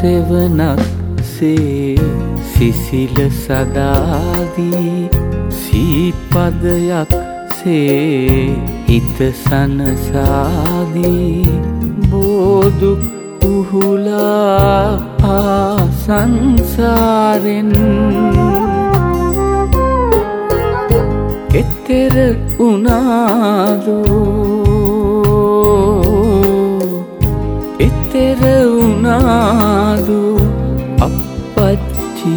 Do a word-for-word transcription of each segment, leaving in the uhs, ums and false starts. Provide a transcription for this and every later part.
බෝසෙවනක් සේ සිසිල සදාදී සීපදයක් සේ හිත සනසාදී බෝදුක් උහුලා ආසංසාරෙන් එතෙර උනාදු එතෙර උනාදු අප්පච්චි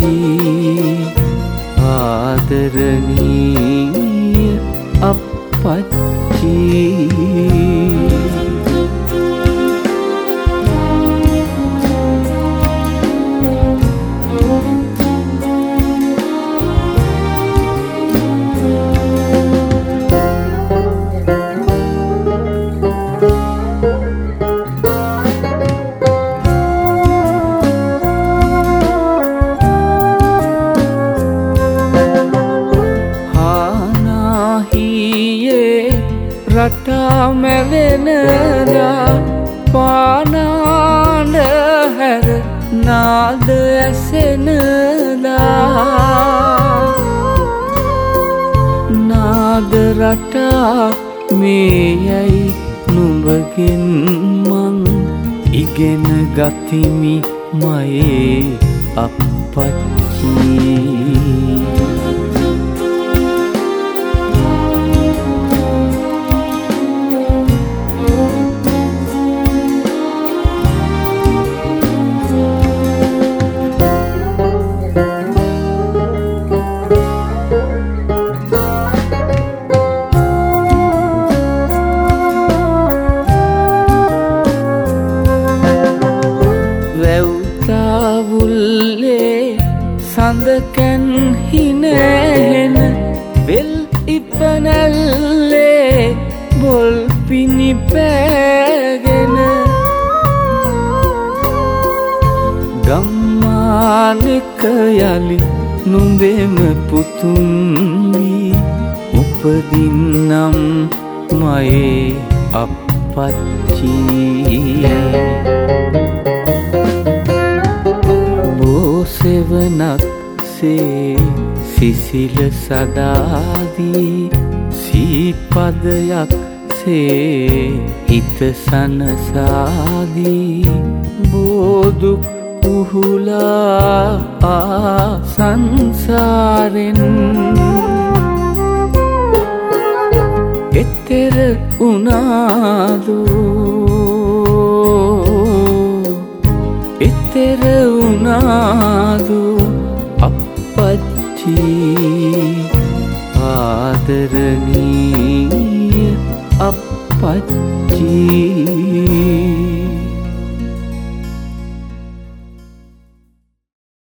ආදරණීය අප්පච්චි රටා මැවෙනදා පානාන හැර නාද ඇසෙනදා නාද රටා මේ යැයි නුඹගෙන් මං ඉගෙන ගතිමි මයේ අප්පච්චි සඳකැන් හිනහෙන වෙල් ඉපනැල්ලේ බොල් පිණිපෑගෙන ගම්මානෙක යලි නුඹෙම පුතුන් වී උපදින්නම් මයේ අප්පච්චි බෝසෙවනක් සේ සිසිල සදාදී සීපදයක් සේ හිත සනසාදී බෝදුක් උහුලා ආසංසාරෙන් එතෙර උනාදු එතෙර උනාදු අප්පච්චි ආදරණීය අප්පච්චි